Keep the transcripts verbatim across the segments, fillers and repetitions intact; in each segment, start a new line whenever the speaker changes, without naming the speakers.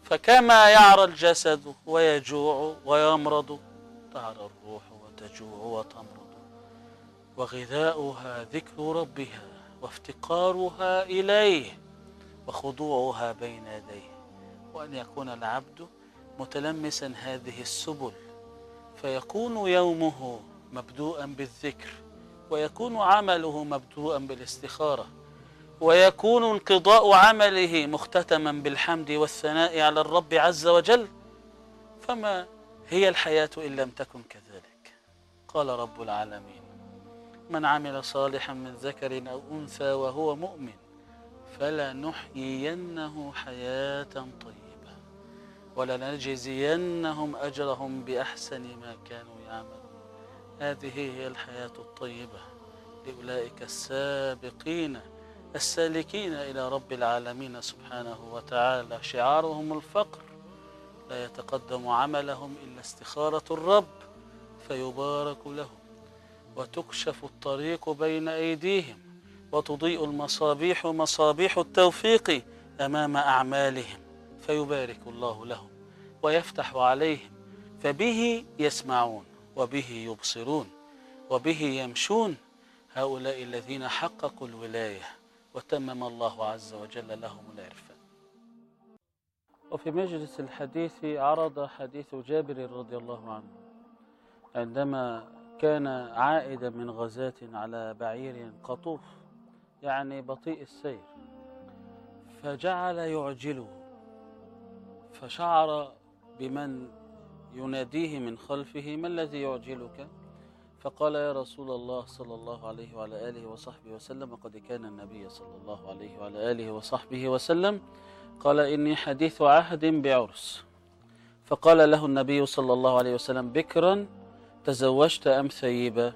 فكما يعرى الجسد ويجوع ويمرض، تعرى الروح وتجوع وتمرض، وغذاؤها ذكر ربها وافتقارها إليه وخضوعها بين يديه، وأن يكون العبد متلمسا هذه السبل، فيكون يومه مبدوءا بالذكر، ويكون عمله مبدوءا بالاستخارة، ويكون انقضاء عمله مختتما بالحمد والثناء على الرب عز وجل. فما هي الحياة إن لم تكن كذلك؟ قال رب العالمين: من عمل صالحا من ذكر أو أنثى وهو مؤمن فلنحيينه حياة طيبة ولنجزينهم أجرهم بأحسن ما كانوا يعملون. هذه هي الحياة الطيبة لأولئك السابقين السالكين إلى رب العالمين سبحانه وتعالى. شعارهم الفقر، لا يتقدم عملهم إلا استخارة الرب فيبارك لهم، وتكشف الطريق بين أيديهم، وتضيء المصابيح مصابيح التوفيق أمام أعمالهم، فيبارك الله لهم ويفتح عليهم، فبه يسمعون وبه يبصرون وبه يمشون هؤلاء الذين حققوا الولاية وتمم الله عز وجل لهم العرفان. وفي مجلس الحديث عرض حديث جابر رضي الله عنه عندما كان عائدا من غزاة على بعير قطوف، يعني بطيء السير، فجعل يعجله، فشعر بمن يناديه من خلفه: ما الذي يعجلك؟ فقال: يا رسول الله صلى الله عليه وعلى آله وصحبه وسلم، وقد كان النبي صلى الله عليه وعلى آله وصحبه وسلم قال: إني حديث عهد بعرس. فقال له النبي صلى الله عليه وسلم: بكرا تزوجت أم ثيبا؟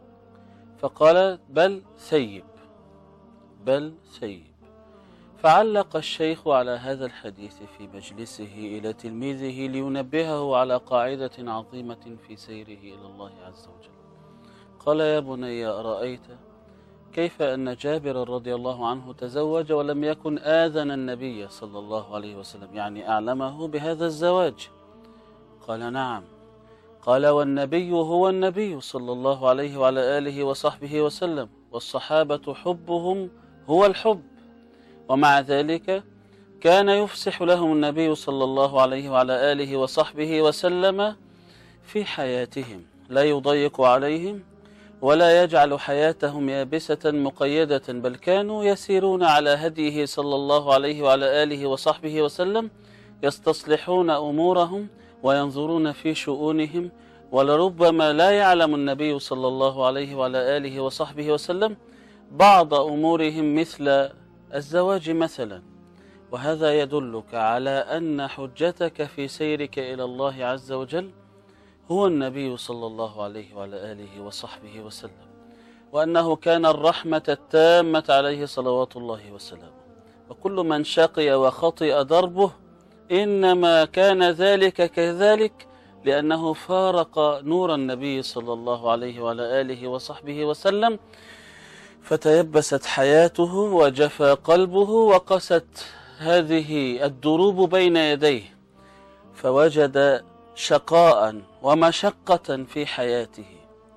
فقال: بل ثيب، بل ثيب. فعلق الشيخ على هذا الحديث في مجلسه إلى تلميذه لينبهه على قاعدة عظيمة في سيره إلى الله عز وجل. قال: يا بني، أرأيت كيف أن جابر رضي الله عنه تزوج ولم يكن آذن النبي صلى الله عليه وسلم، يعني أعلمه بهذا الزواج؟ قال: نعم. قال: والنبي هو النبي صلى الله عليه وعلى آله وصحبه وسلم، والصحابة حبهم هو الحب، ومع ذلك كان يفسح لهم النبي صلى الله عليه وعلى آله وصحبه وسلم في حياتهم، لا يضيق عليهم ولا يجعل حياتهم يابسة مقيدة، بل كانوا يسيرون على هديه صلى الله عليه وعلى آله وصحبه وسلم، يستصلحون أمورهم وينظرون في شؤونهم. ولربما لا يعلم النبي صلى الله عليه وعلى آله وصحبه وسلم بعض أمورهم مثل الزواج مثلا، وهذا يدلك على أن حجتك في سيرك إلى الله عز وجل هو النبي صلى الله عليه وعلى آله وصحبه وسلم، وأنه كان الرحمة التامة عليه صلوات الله وسلامه. وكل من شقي وخطئ دربه إنما كان ذلك كذلك لأنه فارق نور النبي صلى الله عليه وعلى آله وصحبه وسلم، فتيبست حياته وجفى قلبه وقست هذه الدروب بين يديه، فوجد شقاء ومشقة في حياته.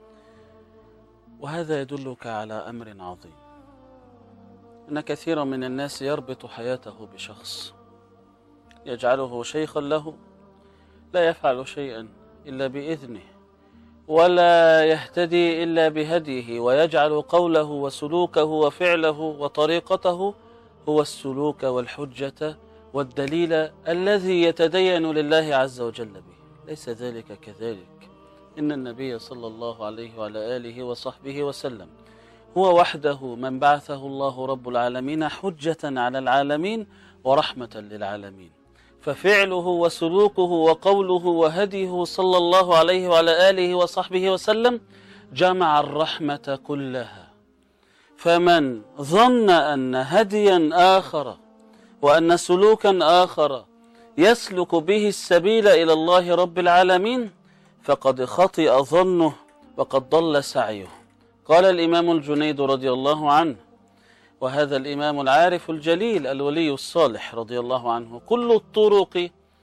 وهذا يدلك على أمر عظيم، أن كثيرا من الناس يربط حياته بشخص يجعله شيخا له، لا يفعل شيئا إلا بإذنه، ولا يهتدي إلا بهديه، ويجعل قوله وسلوكه وفعله وطريقته هو السلوك والحجة والدليل الذي يتدين لله عز وجل به. ليس ذلك كذلك. إن النبي صلى الله عليه وعلى آله وصحبه وسلم هو وحده من بعثه الله رب العالمين حجة على العالمين ورحمة للعالمين، ففعله وسلوكه وقوله وهديه صلى الله عليه وعلى آله وصحبه وسلم جمع الرحمة كلها. فمن ظن أن هديا آخر وأن سلوكا آخر يسلك به السبيل إلى الله رب العالمين فقد خطئ ظنه وقد ضل سعيه. قال الإمام الجنيد رضي الله عنه، وهذا الإمام العارف الجليل الولي الصالح رضي الله عنه: كل الطرق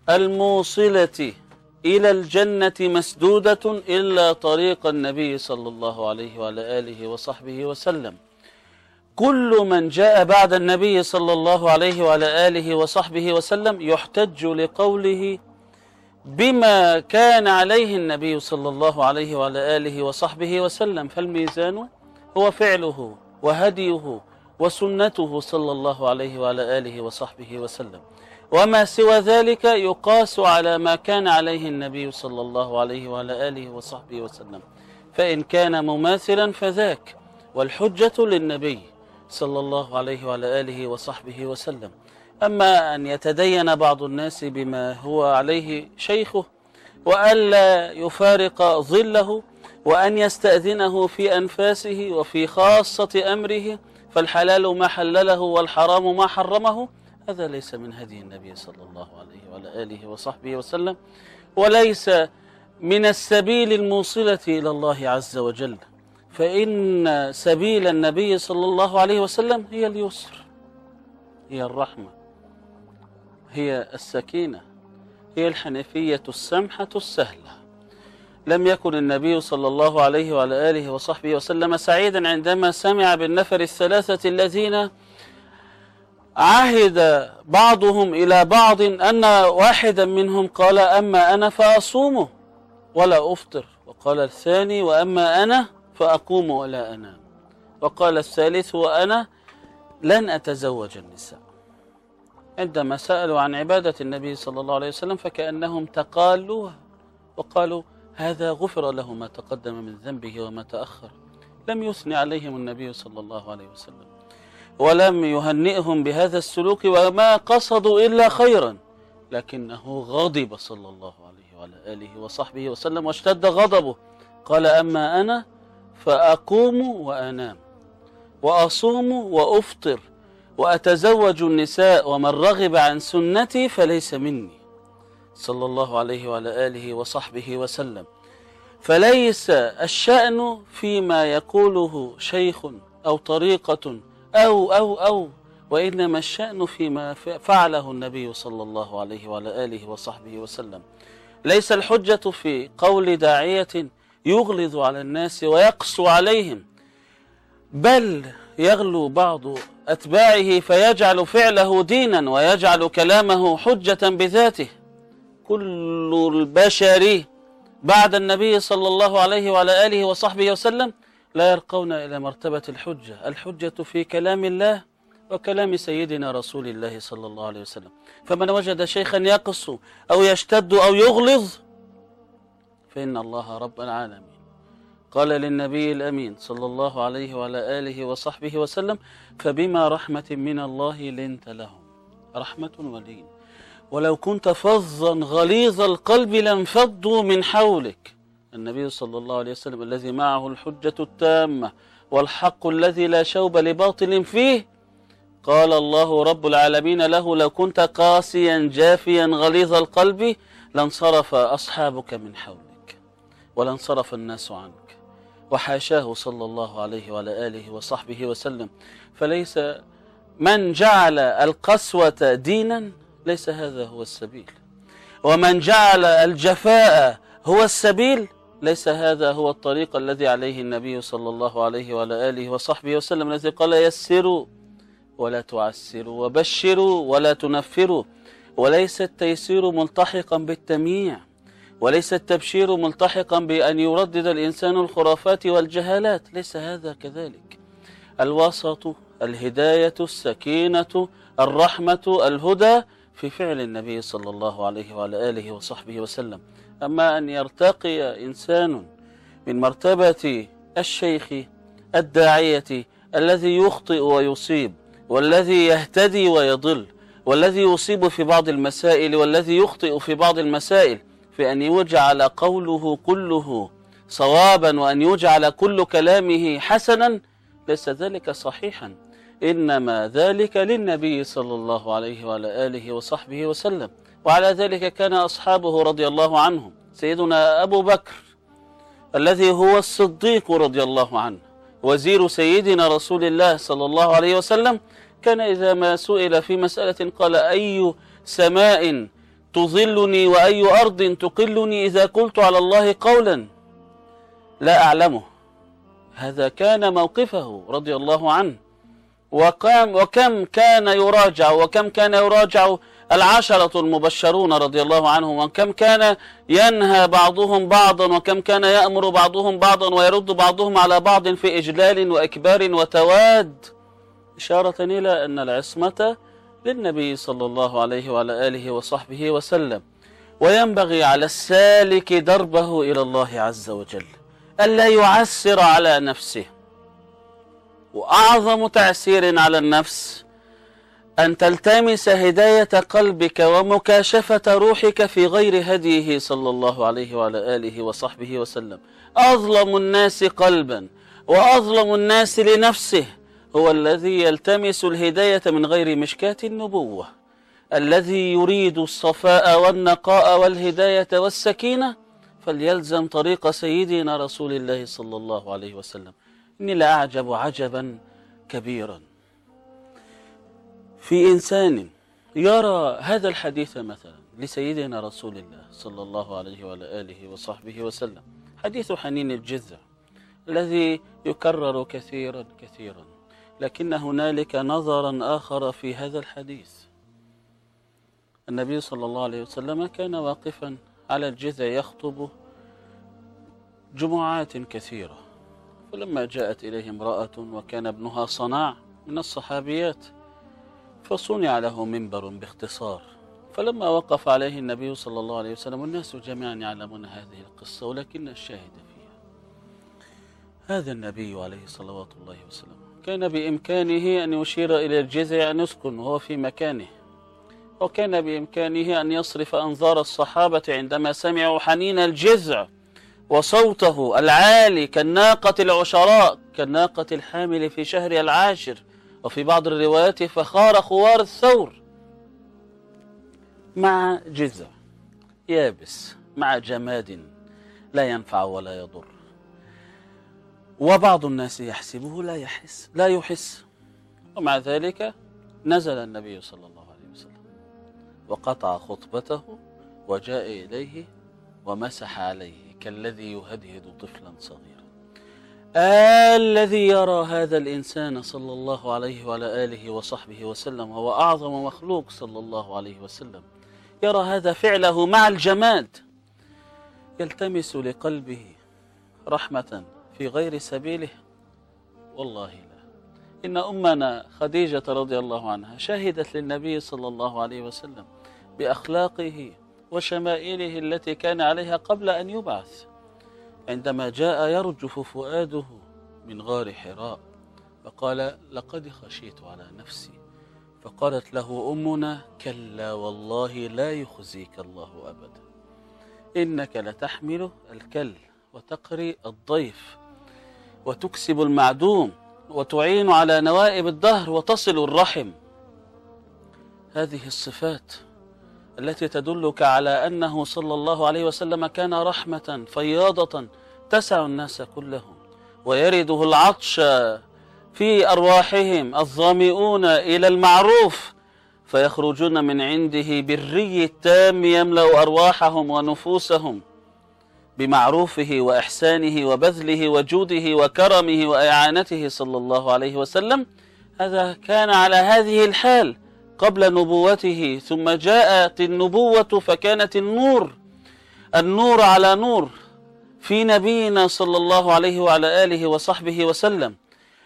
الموصلة إلى الجنة مسدودة إلا طريق النبي صلى الله عليه وعلى آله وصحبه وسلم. كل من جاء بعد النبي صلى الله عليه وعلى آله وصحبه وسلم يحتج لقوله بما كان عليه النبي صلى الله عليه وعلى آله وصحبه وسلم، فالميزان هو فعله وهديه وسنته صلى الله عليه وعلى آله وصحبه وسلم، وما سوى ذلك يقاس على ما كان عليه النبي صلى الله عليه وعلى آله وصحبه وسلم، فإن كان مماثلا فذاك، والحجة للنبي صلى الله عليه وعلى آله وصحبه وسلم. أما أن يتدين بعض الناس بما هو عليه شيخه وألا يفارق ظله وأن يستأذنه في أنفاسه وفي خاصة أمره، فالحلال ما حلله والحرام ما حرمه، هذا ليس من هدي النبي صلى الله عليه وعلى آله وصحبه وسلم، وليس من السبيل الموصلة إلى الله عز وجل. فإن سبيل النبي صلى الله عليه وسلم هي اليسر، هي الرحمة، هي السكينة، هي الحنفية السمحة السهلة. لم يكن النبي صلى الله عليه وعلى آله وصحبه وسلم سعيدا عندما سمع بالنفر الثلاثة الذين عهد بعضهم إلى بعض أن واحدا منهم قال أما أنا فأصوم ولا أفطر، وقال الثاني وأما أنا فأقوم ولا أنام، وقال الثالث وأنا لن أتزوج النساء. عندما سألوا عن عبادة النبي صلى الله عليه وسلم فكأنهم تقالوها وقالوا هذا غفر له ما تقدم من ذنبه وما تأخر. لم يثني عليهم النبي صلى الله عليه وسلم ولم يهنئهم بهذا السلوك وما قصدوا إلا خيرا، لكنه غضب صلى الله عليه وعلى آله وصحبه وسلم واشتد غضبه. قال أما أنا فأقوم وأنام وأصوم وأفطر وأتزوج النساء ومن رغب عن سنتي فليس مني، صلى الله عليه وعلى آله وصحبه وسلم. فليس الشأن فيما يقوله شيخ أو طريقة أو أو أو وإنما الشأن فيما فعله النبي صلى الله عليه وعلى آله وصحبه وسلم. ليس الحجة في قول داعية يغلظ على الناس ويقسو عليهم، بل يغلو بعض أتباعه فيجعل فعله دينا ويجعل كلامه حجة بذاته. كل البشر بعد النبي صلى الله عليه وعلى آله وصحبه وسلم لا يرقون إلى مرتبة الحجة. الحجة في كلام الله وكلام سيدنا رسول الله صلى الله عليه وسلم. فمن وجد شيخا يقص أو يشتد أو يغلظ فإن الله رب العالمين قال للنبي الأمين صلى الله عليه وعلى آله وصحبه وسلم فبما رحمة من الله لنت لهم، رحمة ولين، ولو كنت فظا غليظ القلب لانفضوا من حولك. النبي صلى الله عليه وسلم الذي معه الحجة التامة والحق الذي لا شوب لباطل فيه، قال الله رب العالمين له لو كنت قاسيا جافيا غليظ القلب لانصرف أصحابك من حولك ولانصرف الناس عنك، وحاشاه صلى الله عليه وعلى آله وصحبه وسلم. فليس من جعل القسوة دينا ليس هذا هو السبيل، ومن جعل الجفاء هو السبيل ليس هذا هو الطريق الذي عليه النبي صلى الله عليه وعلى آله وصحبه وسلم، الذي قال يسروا ولا تعسروا وبشروا ولا تنفروا. وليس التيسير ملتحقا بالتمييع، وليس التبشير ملتحقا بأن يردد الإنسان الخرافات والجهالات، ليس هذا كذلك. الوسط، الهداية، السكينة، الرحمة، الهدى في فعل النبي صلى الله عليه وعلى آله وصحبه وسلم. أما أن يرتقي إنسان من مرتبة الشيخ الداعية الذي يخطئ ويصيب والذي يهتدي ويضل والذي يصيب في بعض المسائل والذي يخطئ في بعض المسائل، في أن يجعل قوله كله صوابا وأن يجعل كل كلامه حسنا، ليس ذلك صحيحا، إنما ذلك للنبي صلى الله عليه وعلى آله وصحبه وسلم. وعلى ذلك كان أصحابه رضي الله عنهم. سيدنا أبو بكر الذي هو الصديق رضي الله عنه وزير سيدنا رسول الله صلى الله عليه وسلم، كان إذا ما سئل في مسألة قال أي سماء تظلني وأي أرض تقلني إذا قلت على الله قولا لا أعلمه. هذا كان موقفه رضي الله عنه. وكم, وكم كان يراجع وكم كان يراجع العشرة المبشرون رضي الله عنهم، وكم كان ينهى بعضهم بعضا، وكم كان يأمر بعضهم بعضا ويرد بعضهم على بعض في إجلال وإكبار وتواد، إشارة إلى أن العصمة للنبي صلى الله عليه وعلى آله وصحبه وسلم. وينبغي على السالك دربه إلى الله عز وجل ألا يعسر على نفسه. وأعظم تعسير على النفس أن تلتمس هداية قلبك ومكاشفة روحك في غير هديه صلى الله عليه وعلى آله وصحبه وسلم. أظلم الناس قلبا وأظلم الناس لنفسه هو الذي يلتمس الهداية من غير مشكاة النبوة. الذي يريد الصفاء والنقاء والهداية والسكينة فليلزم طريق سيدنا رسول الله صلى الله عليه وسلم. إني لأعجب عجبا كبيرا في إنسان يرى هذا الحديث مثلا لسيدنا رسول الله صلى الله عليه وعلى آله وصحبه وسلم، حديث حنين الجذع الذي يكرر كثيرا كثيرا، لكن هنالك نظرا آخر في هذا الحديث. النبي صلى الله عليه وسلم كان واقفا على الجذع يخطب جمعات كثيرة، فلما جاءت إليه امرأة وكان ابنها صناع من الصحابيات فصنع له منبر باختصار، فلما وقف عليه النبي صلى الله عليه وسلم والناس جميعا يعلمون هذه القصة ولكن الشاهد فيها هذا النبي عليه صلوات الله وسلم كان بإمكانه أن يشير إلى الجذع أن يسكن وهو في مكانه، وكان بإمكانه أن يصرف أنظار الصحابة عندما سمعوا حنين الجذع وصوته العالي كالناقة العشراء كالناقة الحامل في شهر العاشر، وفي بعض الروايات فخار خوار الثور، مع جذع يابس مع جماد لا ينفع ولا يضر. وبعض الناس يحسبه لا يحس لا يحس، ومع ذلك نزل النبي صلى الله عليه وسلم وقطع خطبته وجاء إليه ومسح عليه كالذي يهدهد طفلا صغيرا. آه الذي يرى هذا الإنسان صلى الله عليه وعلى آله وصحبه وسلم هو أعظم مخلوق صلى الله عليه وسلم، يرى هذا فعله مع الجماد يلتمس لقلبه رحمة في غير سبيله؟ والله لا. إن أمنا خديجة رضي الله عنها شهدت للنبي صلى الله عليه وسلم بأخلاقه وشمائله التي كان عليها قبل أن يبعث، عندما جاء يرجف فؤاده من غار حراء فقال لقد خشيت على نفسي، فقالت له أمنا كلا والله لا يخزيك الله أبدا، إنك لتحمل الكل وتقري الضيف وتكسب المعدوم وتعين على نوائب الدهر وتصل الرحم. هذه الصفات التي تدلك على أنه صلى الله عليه وسلم كان رحمة فياضة تسع الناس كلهم، ويرده العطش في أرواحهم الظامئون إلى المعروف فيخرجون من عنده بالري التام يملأ أرواحهم ونفوسهم بمعروفه وإحسانه وبذله وجوده وكرمه وإعانته صلى الله عليه وسلم. هذا كان على هذه الحال قبل نبوته، ثم جاءت النبوة فكانت النور النور على نور في نبينا صلى الله عليه وعلى آله وصحبه وسلم،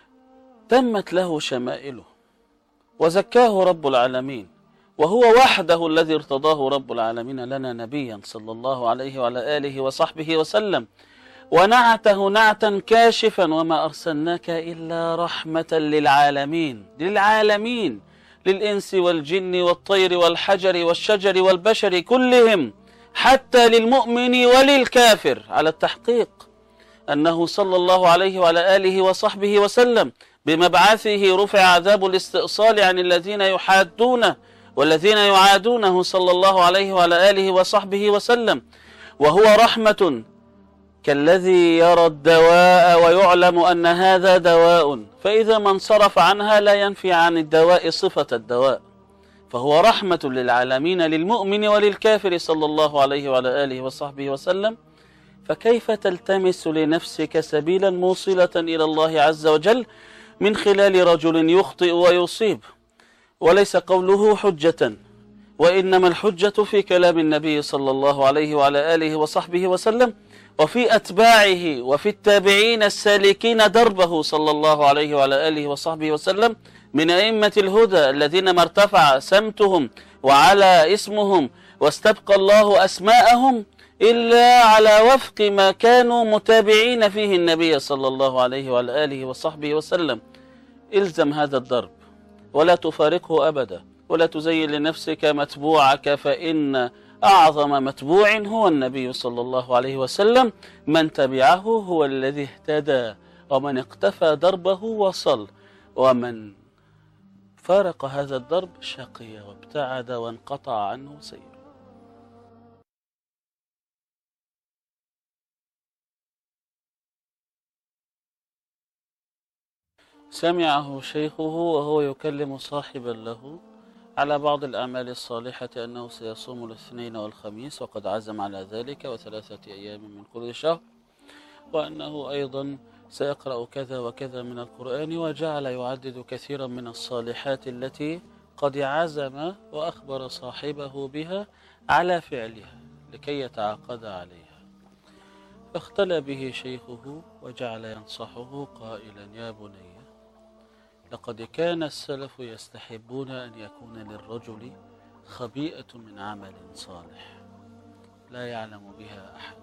تمت له شمائله وزكاه رب العالمين، وهو وحده الذي ارتضاه رب العالمين لنا نبيا صلى الله عليه وعلى آله وصحبه وسلم، ونعته نعتا كاشفا وما أرسلناك إلا رحمة للعالمين للعالمين للإنس والجن والطير والحجر والشجر والبشر كلهم، حتى للمؤمن وللكافر، على التحقيق أنه صلى الله عليه وعلى آله وصحبه وسلم بمبعثه رفع عذاب الاستئصال عن الذين يحادونه والذين يعادونه صلى الله عليه وعلى آله وصحبه وسلم، وهو رحمة كالذي يرى الدواء ويعلم أن هذا دواء، فإذا ما انصرف عنها لا ينفي عن الدواء صفة الدواء، فهو رحمة للعالمين للمؤمن وللكافر صلى الله عليه وعلى آله وصحبه وسلم. فكيف تلتمس لنفسك سبيلا موصلة إلى الله عز وجل من خلال رجل يخطئ ويصيب؟ وليس قوله حجة، وإنما الحجة في كلام النبي صلى الله عليه وعلى آله وصحبه وسلم، وفي أتباعه وفي التابعين السالكين دربه صلى الله عليه وعلى آله وصحبه وسلم من أئمة الهدى الذين ما ارتفع سمتهم وعلى اسمهم واستبقى الله أسماءهم إلا على وفق ما كانوا متابعين فيه النبي صلى الله عليه وعلى آله وصحبه وسلم. إلزم هذا الدرب ولا تفارقه أبدا، ولا تزين لنفسك متبوعك، فإن أعظم متبوع هو النبي صلى الله عليه وسلم. من تبعه هو الذي اهتدى، ومن اقتفى دربه وصل، ومن فارق هذا الدرب شقي وابتعد وانقطع عنه سيره. سمعه شيخه وهو يكلم صاحبا له على بعض الأعمال الصالحة أنه سيصوم الاثنين والخميس وقد عزم على ذلك، وثلاثة أيام من كل شهر، وأنه أيضا سيقرأ كذا وكذا من القرآن، وجعل يعدد كثيرا من الصالحات التي قد عزم وأخبر صاحبه بها على فعلها لكي يتعاقد عليها. فاختلى به شيخه وجعل ينصحه قائلا: يا بني، لقد كان السلف يستحبون أن يكون للرجل خبيئة من عمل صالح لا يعلم بها أحد،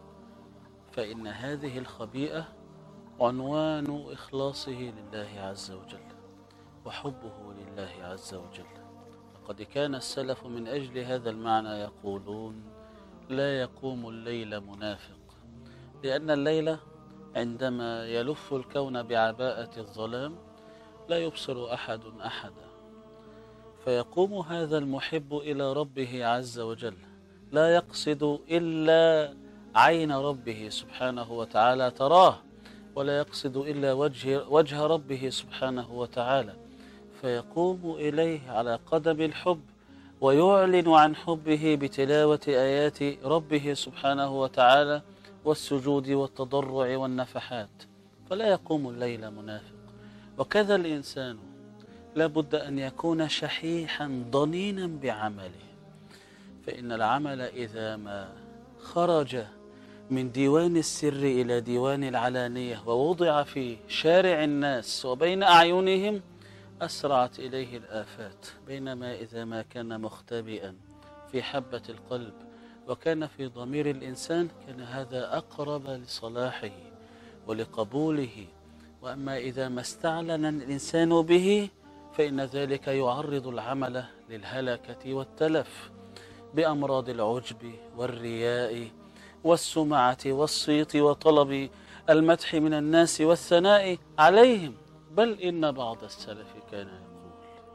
فإن هذه الخبيئة عنوان إخلاصه لله عز وجل وحبه لله عز وجل. لقد كان السلف من أجل هذا المعنى يقولون: لا يقوم الليل منافق، لأن الليل عندما يلف الكون بعباءة الظلام لا يبصر أحد أحدا، فيقوم هذا المحب إلى ربه عز وجل لا يقصد إلا عين ربه سبحانه وتعالى تراه، ولا يقصد إلا وجه, وجه ربه سبحانه وتعالى، فيقوم إليه على قدم الحب ويعلن عن حبه بتلاوة آيات ربه سبحانه وتعالى والسجود والتضرع والنفحات، فلا يقوم الليل منافق. وكذا الإنسان لا بد أن يكون شحيحا ضنينا بعمله، فإن العمل إذا ما خرج من ديوان السر إلى ديوان العلانية ووضع في شارع الناس وبين أعينهم أسرعت إليه الآفات، بينما إذا ما كان مختبئا في حبة القلب وكان في ضمير الإنسان كان هذا أقرب لصلاحه ولقبوله. وأما إذا ما استعلن الإنسان به فإن ذلك يعرض العمل للهلكة والتلف بأمراض العجب والرياء والسمعة والصيت وطلب المدح من الناس والثناء عليهم. بل إن بعض السلف كان يقول: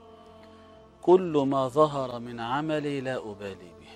كل ما ظهر من عملي لا أبالي به،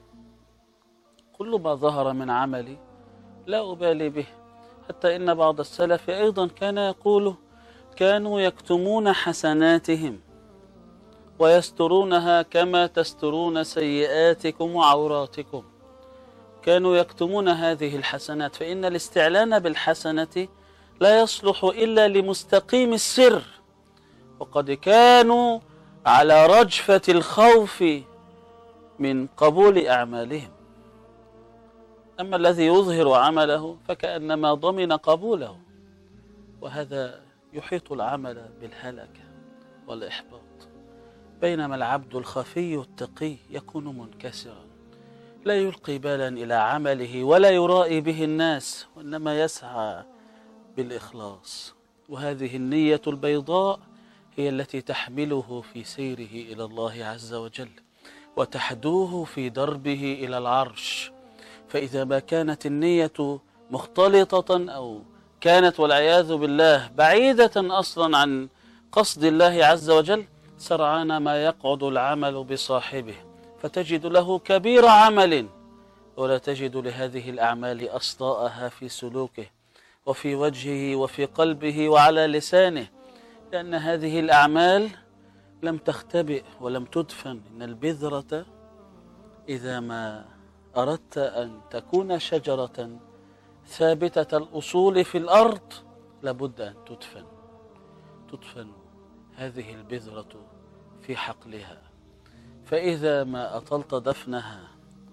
كل ما ظهر من عملي لا أبالي به. حتى إن بعض السلف أيضا كان يقول: كانوا يكتمون حسناتهم ويسترونها كما تسترون سيئاتكم وعوراتكم. كانوا يكتمون هذه الحسنات، فإن الاستعلان بالحسنة لا يصلح إلا لمستقيم السر، وقد كانوا على رجفة الخوف من قبول أعمالهم. أما الذي يظهر عمله فكأنما ضمن قبوله، وهذا يحيط العمل بالهلكة والإحباط. بينما العبد الخفي التقي يكون منكسرا لا يلقي بالا إلى عمله ولا يرائي به الناس، وإنما يسعى بالإخلاص. وهذه النية البيضاء هي التي تحمله في سيره إلى الله عز وجل وتحدوه في دربه إلى العرش. فإذا ما كانت النية مختلطة أو كانت والعياذ بالله بعيدة أصلا عن قصد الله عز وجل، سرعان ما يقعد العمل بصاحبه، فتجد له كبير عمل ولا تجد لهذه الأعمال أصداءها في سلوكه وفي وجهه وفي قلبه وعلى لسانه، لأن هذه الأعمال لم تختبئ ولم تدفن. إن البذرة إذا ما أردت أن تكون شجرة ثابتة الأصول في الأرض لابد أن تدفن. تدفن هذه البذرة في حقلها، فإذا ما أطلت دفنها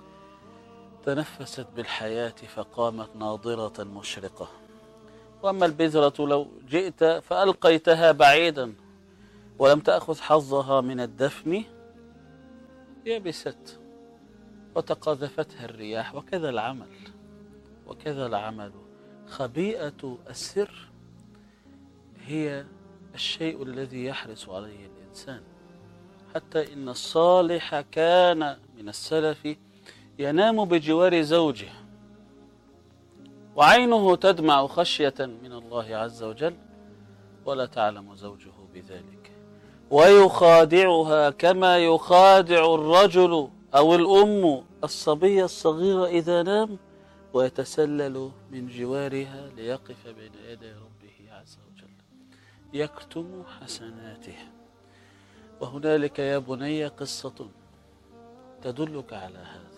تنفست بالحياة فقامت ناضرة مشرقة. وأما البذرة لو جئت فألقيتها بعيدا ولم تأخذ حظها من الدفن يبست وتقاذفتها الرياح. وكذا العمل، وكذا العمل. خبيئة السر هي الشيء الذي يحرص عليه الإنسان. حتى إن الصالح كان من السلف ينام بجوار زوجه وعينه تدمع خشية من الله عز وجل ولا تعلم زوجه بذلك، ويخادعها كما يخادع الرجل أو الأم الصبي الصغير إذا نام، ويتسلل من جوارها ليقف بين يدي ربه عز وجل يكتم حسناته. وهنالك يا بني قصة تدلك على هذا.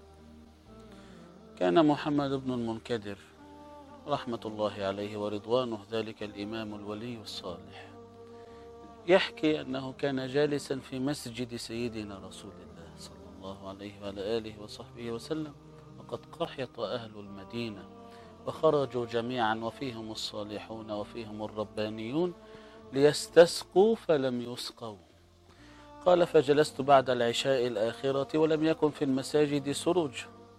كان محمد بن المنكدر رحمة الله عليه ورضوانه ذلك الإمام الولي الصالح يحكي أنه كان جالسا في مسجد سيدنا رسول الله صلى الله عليه وعلى آله وصحبه وسلم، وقد قحط أهل المدينة وخرجوا جميعا وفيهم الصالحون وفيهم الربانيون ليستسقوا فلم يسقوا. قال فجلست بعد العشاء الآخرة ولم يكن في المساجد سروج،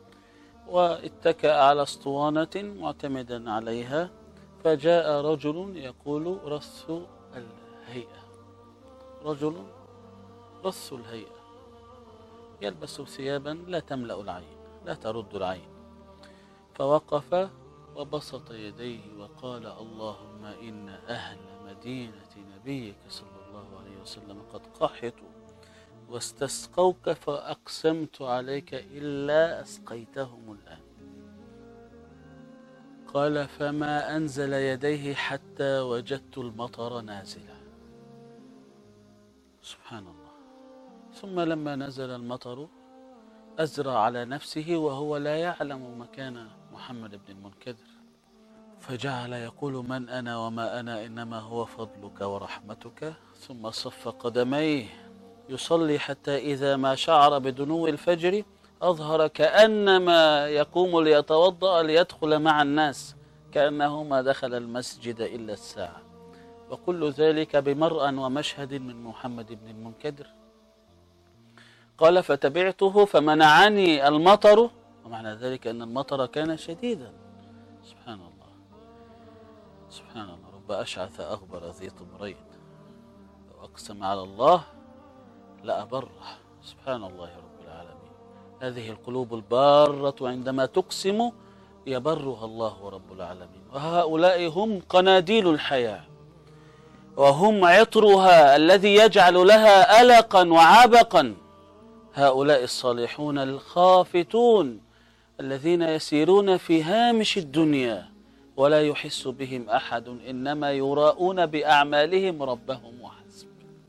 واتكأ على اسطوانة معتمدا عليها، فجاء رجل يقول رث الهيئة، رجل رث الهيئة يلبس ثيابا لا تملأ العين لا ترد العين، فوقف وبسط يديه وقال اللهم إن أهل مدينة نبيك صلى الله عليه وسلم قد قحطوا واستسقوك فأقسمت عليك إلا أسقيتهم الآن. قال فما أنزل يديه حتى وجدت المطر نازلا. سبحان الله. ثم لما نزل المطر أزرى على نفسه وهو لا يعلم مكان محمد بن المنكدر، فجعل يقول من أنا وما أنا إنما هو فضلك ورحمتك، ثم صف قدميه يصلي حتى إذا ما شعر بدنو الفجر أظهر كأنما يقوم ليتوضأ ليدخل مع الناس، كأنه ما دخل المسجد إلا الساعة. وكل ذلك بمرأى ومشهد من محمد بن المنكدر. قال فتبعته فمنعني المطر، ومعنى ذلك أن المطر كان شديدا. سبحان الله سبحان الله. رب أشعث أغبر ذي طمرين لو أقسم على الله لأبره. سبحان الله رب العالمين. هذه القلوب البارة عندما تقسم يبرها الله رب العالمين. وهؤلاء هم قناديل الحياة، وهم عطرها الذي يجعل لها ألقا وعبقا. هؤلاء الصالحون الخافتون الذين يسيرون في هامش الدنيا ولا يحس بهم أحد، إنما يراءون بأعمالهم ربهم وحسب.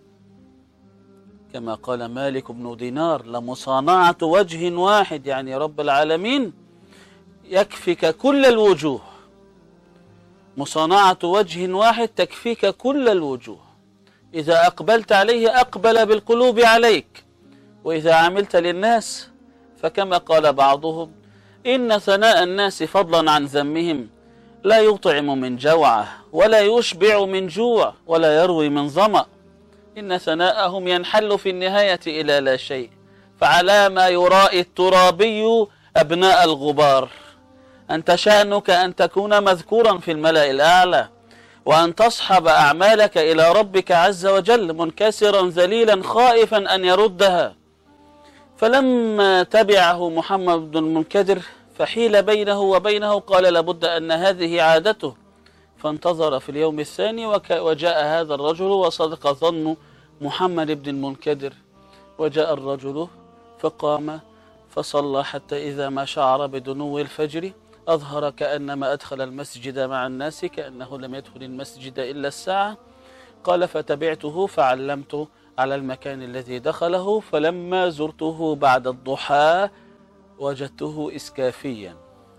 كما قال مالك بن دينار لمصانعة وجه واحد، يعني رب العالمين يكفيك كل الوجوه. مصانعة وجه واحد تكفيك كل الوجوه. إذا أقبلت عليه أقبل بالقلوب عليك، وإذا عملت للناس فكما قال بعضهم إن ثناء الناس فضلا عن ذمهم لا يطعم من جوعه ولا يشبع من جوع ولا يروي من ظمأ. إن ثناءهم ينحل في النهاية إلى لا شيء. فعلى ما يرائي الترابي أبناء الغبار. أنت شأنك أن تكون مذكورا في الملأ الأعلى، وأن تصحب أعمالك إلى ربك عز وجل منكسرا ذليلا خائفا أن يردها. فلما تبعه محمد بن المنكدر فحيل بينه وبينه، قال لابد أن هذه عادته. فانتظر في اليوم الثاني وجاء هذا الرجل وصدق ظن محمد بن المنكدر، وجاء الرجل فقام فصلى حتى إذا ما شعر بدنو الفجر أظهر كأنما أدخل المسجد مع الناس، كأنه لم يدخل المسجد إلا الساعة. قال فتبعته فعلمت على المكان الذي دخله، فلما زرته بعد الضحى وجدته إسكافيا،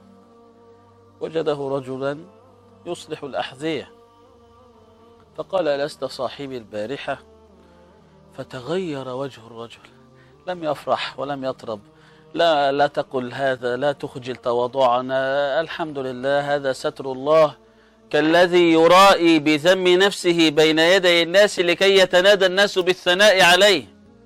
وجده رجلا يصلح الأحذية، فقال: ألست صاحبي البارحة؟ فتغير وجه الرجل، لم يفرح ولم يطرب. لا لا تقل هذا، لا تخجل تواضعنا، الحمد لله هذا ستر الله، كالذي يرائي بذم نفسه بين يدي الناس لكي يتنادى الناس بالثناء عليه،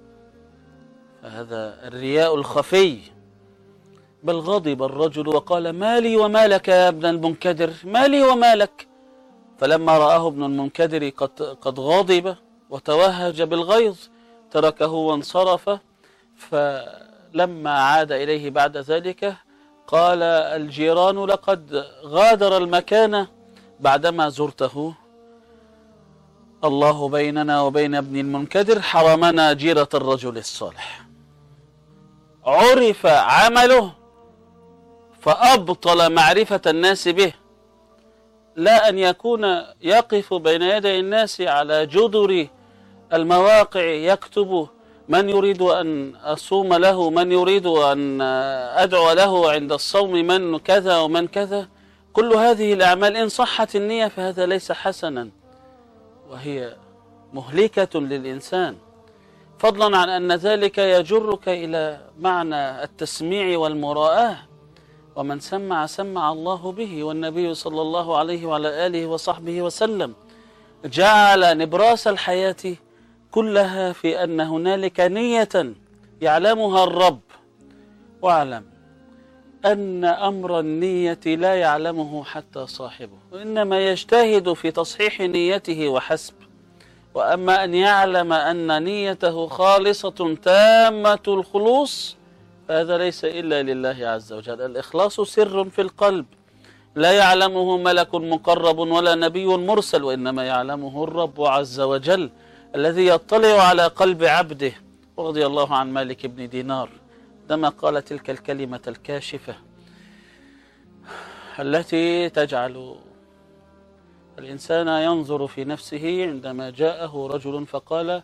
فهذا الرياء الخفي. بل غضب الرجل وقال: ما لي وما لك يا ابن المنكدر، ما لي وما لك. فلما رآه ابن المنكدر قد, قد غضب وتوهج بالغيظ تركه وانصرف. فلما عاد إليه بعد ذلك قال الجيران: لقد غادر المكان بعدما زرته، الله بيننا وبين ابن المنكدر، حرمنا جيرة الرجل الصالح. عرف عمله فأبطل معرفة الناس به، لا أن يكون يقف بين يدي الناس على جدر المواقع يكتب من يريد أن أصوم له، من يريد أن أدعو له عند الصوم، من كذا ومن كذا. كل هذه الأعمال إن صحت النية فهذا ليس حسنا، وهي مهلكة للإنسان، فضلا عن أن ذلك يجرك إلى معنى التسميع والمراءة. ومن سمع سمع الله به، والنبي صلى الله عليه وعلى آله وصحبه وسلم جعل نبراس الحياة كلها في أن هنالك نية يعلمها الرب. واعلم أن أمر النية لا يعلمه حتى صاحبه، إنما يجتهد في تصحيح نيته وحسب. وأما أن يعلم أن نيته خالصة تامة الخلوص فهذا ليس إلا لله عز وجل. الإخلاص سر في القلب لا يعلمه ملك مقرب ولا نبي مرسل، وإنما يعلمه الرب عز وجل الذي يطلع على قلب عبده. رضي الله عن مالك بن دينار عندما قال تلك الكلمة الكاشفة التي تجعل الإنسان ينظر في نفسه، عندما جاءه رجل فقال: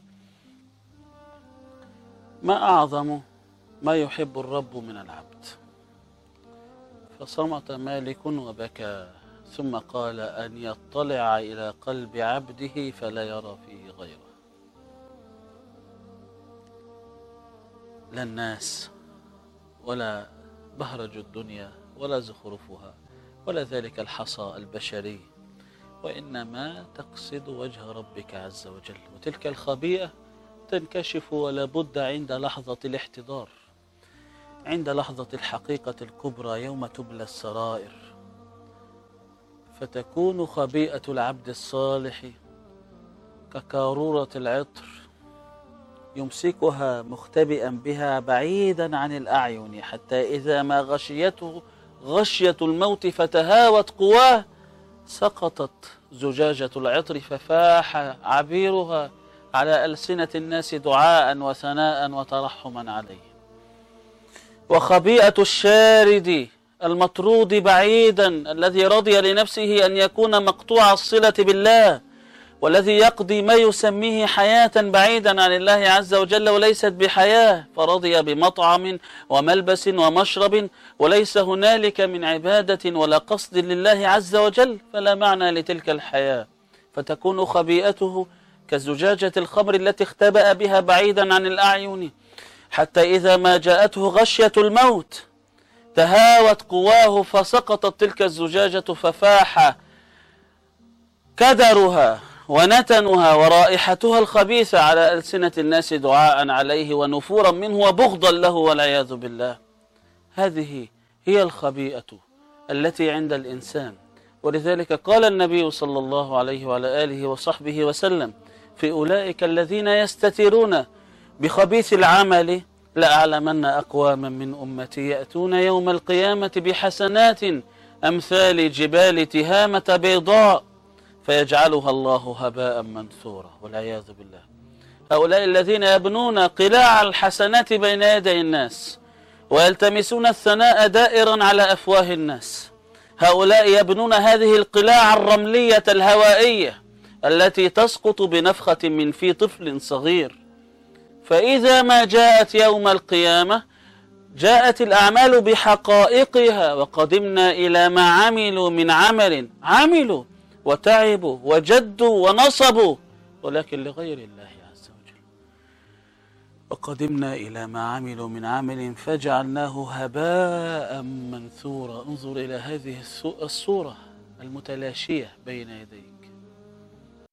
ما أعظم ما يحب الرب من العبد؟ فصمت مالك وبكى، ثم قال: أن يطلع إلى قلب عبده فلا يرى فيه غيره. لا الناس ولا بهرج الدنيا ولا زخرفها ولا ذلك الحصى البشري، وإنما تقصد وجه ربك عز وجل. وتلك الخبيئة تنكشف ولا بد عند لحظة الاحتضار، عند لحظة الحقيقة الكبرى يوم تبلى السرائر، فتكون خبيئة العبد الصالح ككارورة العطر يمسكها مختبئا بها بعيدا عن الأعين، حتى إذا ما غشيته غشية الموت فتهاوت قواه سقطت زجاجة العطر ففاح عبيرها على ألسنة الناس دعاء وثناء وترحما عليه. وخبيئة الشارد المطرود بعيدا الذي رضي لنفسه أن يكون مقطوع الصلة بالله، والذي يقضي ما يسميه حياة بعيدا عن الله عز وجل وليست بحياة، فرضي بمطعم وملبس ومشرب وليس هنالك من عبادة ولا قصد لله عز وجل، فلا معنى لتلك الحياة، فتكون خبيئته كزجاجة الخمر التي اختبأ بها بعيدا عن الأعين، حتى إذا ما جاءته غشية الموت تهاوت قواه فسقطت تلك الزجاجة ففاح كدرها ونتنها ورائحتها الخبيثة على ألسنة الناس دعاء عليه ونفورا منه وبغضا له والعياذ بالله. هذه هي الخبيئة التي عند الإنسان. ولذلك قال النبي صلى الله عليه وعلى آله وصحبه وسلم في أولئك الذين يستترون بخبيث العمل: لأعلمن أقواما من أمتي يأتون يوم القيامة بحسنات أمثال جبال تهامة بيضاء فيجعلها الله هباء منثورا والعياذ بالله. هؤلاء الذين يبنون قلاع الحسنات بين يدي الناس ويلتمسون الثناء دائرا على أفواه الناس، هؤلاء يبنون هذه القلاع الرملية الهوائية التي تسقط بنفخة من في طفل صغير، فإذا ما جاءت يوم القيامة جاءت الأعمال بحقائقها، وقدمنا إلى ما عملوا من عمل، عملوا وتعبوا وجدوا ونصبوا ولكن لغير الله عز وجل. وقدمنا إلى ما عملوا من عمل فجعلناه هباء منثورا. انظر إلى هذه الصورة المتلاشية بين يديك.